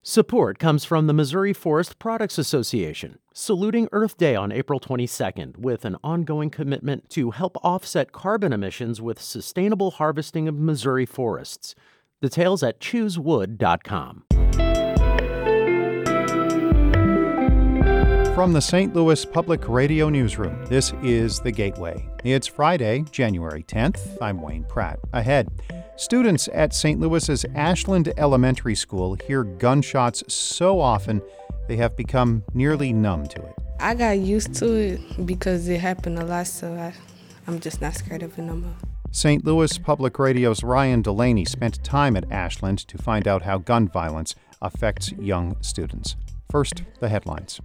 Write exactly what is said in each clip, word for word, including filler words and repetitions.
Support comes from the Missouri Forest Products Association, saluting Earth Day on April twenty-second with an ongoing commitment to help offset carbon emissions with sustainable harvesting of Missouri forests. Details at choose wood dot com. From the Saint Louis Public Radio Newsroom, this is The Gateway. It's Friday, January tenth. I'm Wayne Pratt. Ahead, students at Saint Louis's Ashland Elementary School hear gunshots so often they have become nearly numb to it. I got used to it because it happened a lot, so I, I'm just not scared of it no more. Saint Louis Public Radio's Ryan Delaney spent time at Ashland to find out how gun violence affects young students. First, the headlines.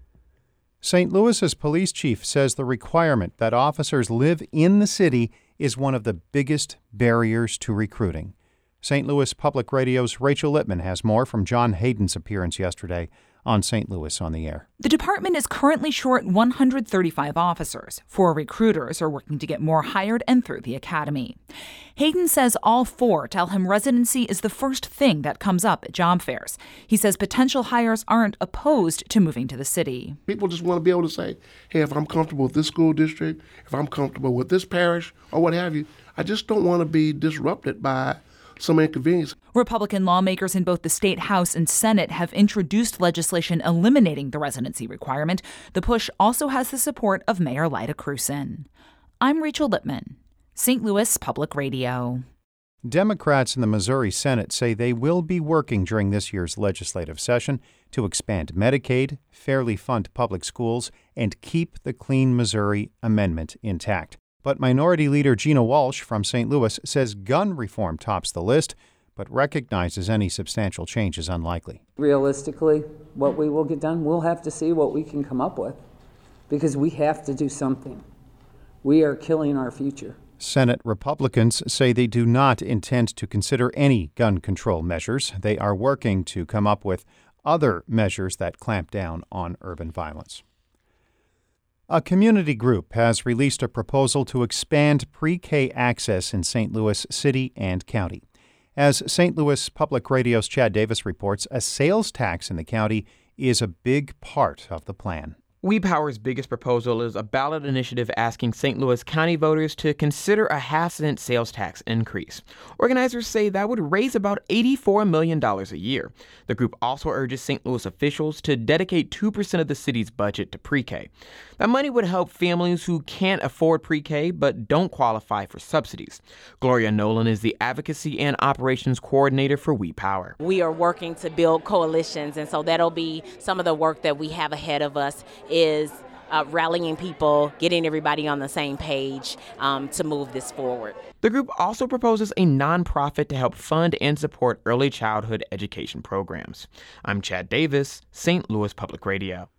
Saint Louis's police chief says the requirement that officers live in the city is one of the biggest barriers to recruiting. Saint Louis Public Radio's Rachel Littman has more from John Hayden's appearance yesterday on Saint Louis on the Air. The department is currently short one hundred thirty-five officers. Four recruiters are working to get more hired and through the academy. Hayden says all four tell him residency is the first thing that comes up at job fairs. He says potential hires aren't opposed to moving to the city. People just want to be able to say, hey, if I'm comfortable with this school district, if I'm comfortable with this parish, or what have you, I just don't want to be disrupted by some inconvenience. Republican lawmakers in both the State House and Senate have introduced legislation eliminating the residency requirement. The push also has the support of Mayor Lyda Krewson. I'm Rachel Littman, Saint Louis Public Radio. Democrats in the Missouri Senate say they will be working during this year's legislative session to expand Medicaid, fairly fund public schools, and keep the Clean Missouri Amendment intact. But Minority Leader Gina Walsh from Saint Louis says gun reform tops the list, but recognizes any substantial change is unlikely. Realistically, what we will get done, we'll have to see what we can come up with, because we have to do something. We are killing our future. Senate Republicans say they do not intend to consider any gun control measures. They are working to come up with other measures that clamp down on urban violence. A community group has released a proposal to expand pre-K access in Saint Louis City and County. As Saint Louis Public Radio's Chad Davis reports, a sales tax in the county is a big part of the plan. WePower's biggest proposal is a ballot initiative asking Saint Louis County voters to consider a half-cent sales tax increase. Organizers say that would raise about eighty-four million dollars a year. The group also urges Saint Louis officials to dedicate two percent of the city's budget to pre-K. That money would help families who can't afford pre-K but don't qualify for subsidies. Gloria Nolan is the advocacy and operations coordinator for WePower. We are working to build coalitions, and so that'll be some of the work that we have ahead of us, is uh, rallying people, getting everybody on the same page um, to move this forward. The group also proposes a nonprofit to help fund and support early childhood education programs. I'm Chad Davis, Saint Louis Public Radio.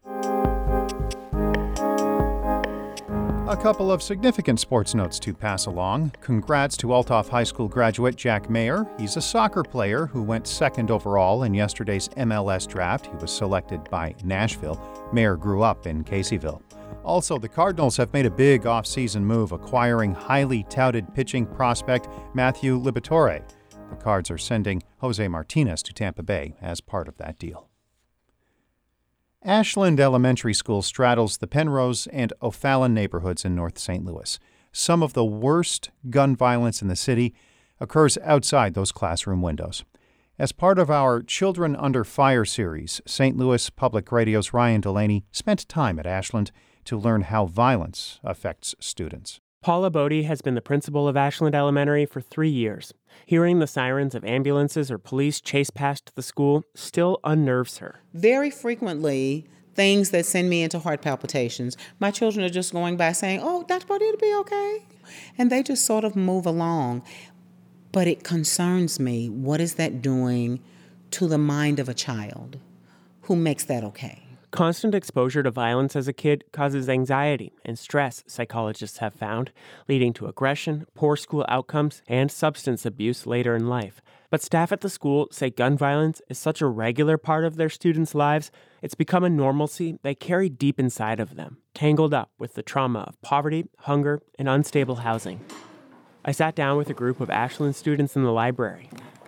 A couple of significant sports notes to pass along. Congrats to Althoff High School graduate Jack Mayer. He's a soccer player who went second overall in yesterday's M L S draft. He was selected by Nashville. Mayer grew up in Caseyville. Also, the Cardinals have made a big off-season move, acquiring highly touted pitching prospect Matthew Liberatore. The Cards are sending Jose Martinez to Tampa Bay as part of that deal. Ashland Elementary School straddles the Penrose and O'Fallon neighborhoods in North Saint Louis. Some of the worst gun violence in the city occurs outside those classroom windows. As part of our Children Under Fire series, Saint Louis Public Radio's Ryan Delaney spent time at Ashland to learn how violence affects students. Paula Bodie has been the principal of Ashland Elementary for three years. Hearing the sirens of ambulances or police chase past the school still unnerves her. Very frequently, things that send me into heart palpitations, my children are just going by saying, oh, Doctor Bodie, it'll be okay. And they just sort of move along. But it concerns me, what is that doing to the mind of a child? Who makes that okay? Constant exposure to violence as a kid causes anxiety and stress, psychologists have found, leading to aggression, poor school outcomes, and substance abuse later in life. But staff at the school say gun violence is such a regular part of their students' lives, it's become a normalcy they carry deep inside of them, tangled up with the trauma of poverty, hunger, and unstable housing. I sat down with a group of Ashland students in the library.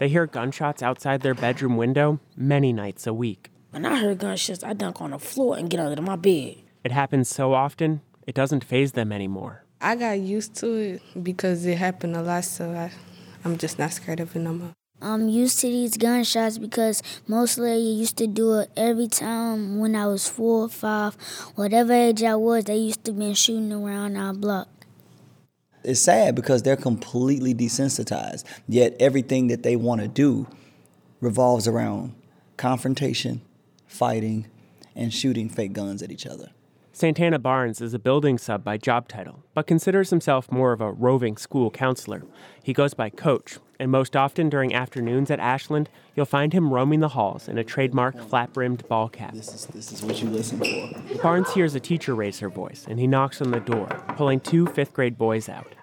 They hear gunshots outside their bedroom window many nights a week. When I heard gunshots, I dunk on the floor and get under my bed. It happens so often, it doesn't faze them anymore. I got used to it because it happened a lot, so I, I'm just not scared of it no more. I'm used to these gunshots because mostly I used to do it every time when I was four or five. Whatever age I was, they used to be shooting around our block. It's sad because they're completely desensitized, yet everything that they want to do revolves around confrontation, fighting, and shooting fake guns at each other. Santana Barnes is a building sub by job title, but considers himself more of a roving school counselor. He goes by Coach, and most often during afternoons at Ashland, you'll find him roaming the halls in a trademark flat-brimmed ball cap. This is, this is what you listen for. Barnes hears a teacher raise her voice, and he knocks on the door, pulling two fifth-grade boys out.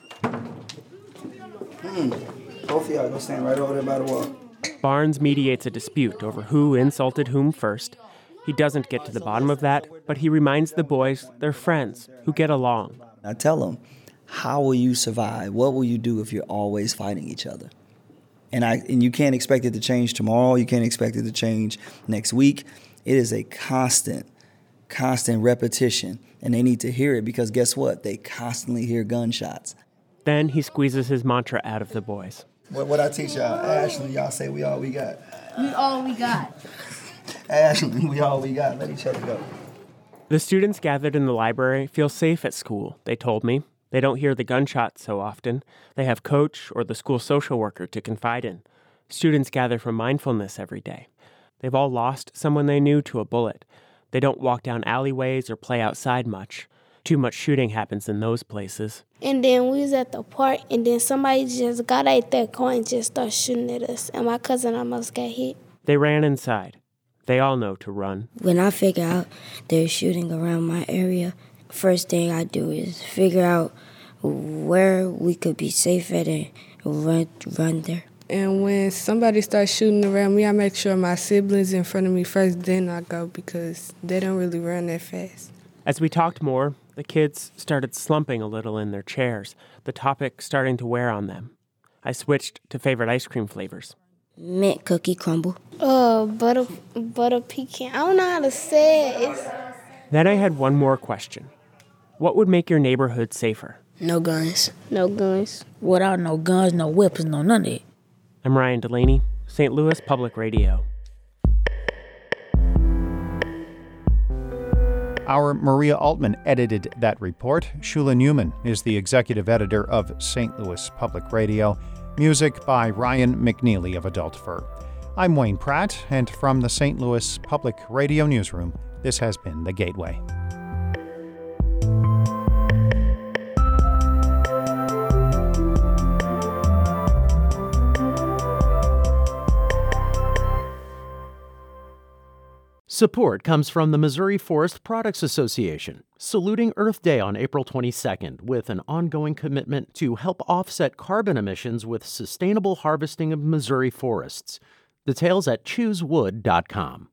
Hmm. Both of y'all go stand right over there by the wall. Barnes mediates a dispute over who insulted whom first. He doesn't get to the bottom of that, but he reminds the boys they're friends who get along. I tell them, how will you survive? What will you do if you're always fighting each other? And I and you can't expect it to change tomorrow. You can't expect it to change next week. It is a constant, constant repetition. And they need to hear it because guess what? They constantly hear gunshots. Then he squeezes his mantra out of the boys. What what I teach y'all, Ashley, y'all say we all we got. We all we got. Ashley, we all we got. Let each other go. The students gathered in the library feel safe at school, they told me. They don't hear the gunshots so often. They have Coach or the school social worker to confide in. Students gather for mindfulness every day. They've all lost someone they knew to a bullet. They don't walk down alleyways or play outside much. Too much shooting happens in those places. And then we was at the park, and then somebody just got out their car and just started shooting at us. And my cousin almost got hit. They ran inside. They all know to run. When I figure out they're shooting around my area, first thing I do is figure out where we could be safe at and run, run there. And when somebody starts shooting around me, I make sure my siblings in front of me first, then I go because they don't really run that fast. As we talked more, the kids started slumping a little in their chairs, the topic starting to wear on them. I switched to favorite ice cream flavors. Mint cookie crumble. Uh, butter, butter pecan. I don't know how to say it. It's... Then I had one more question. What would make your neighborhood safer? No guns. No guns. Without no guns, no weapons, no none of it. I'm Ryan Delaney, Saint Louis Public Radio. Our Maria Altman edited that report. Shula Newman is the executive editor of Saint Louis Public Radio. Music by Ryan McNeely of Adult Fur. I'm Wayne Pratt, and from the Saint Louis Public Radio Newsroom, this has been The Gateway. Support comes from the Missouri Forest Products Association, saluting Earth Day on April twenty-second with an ongoing commitment to help offset carbon emissions with sustainable harvesting of Missouri forests. Details at choose wood dot com.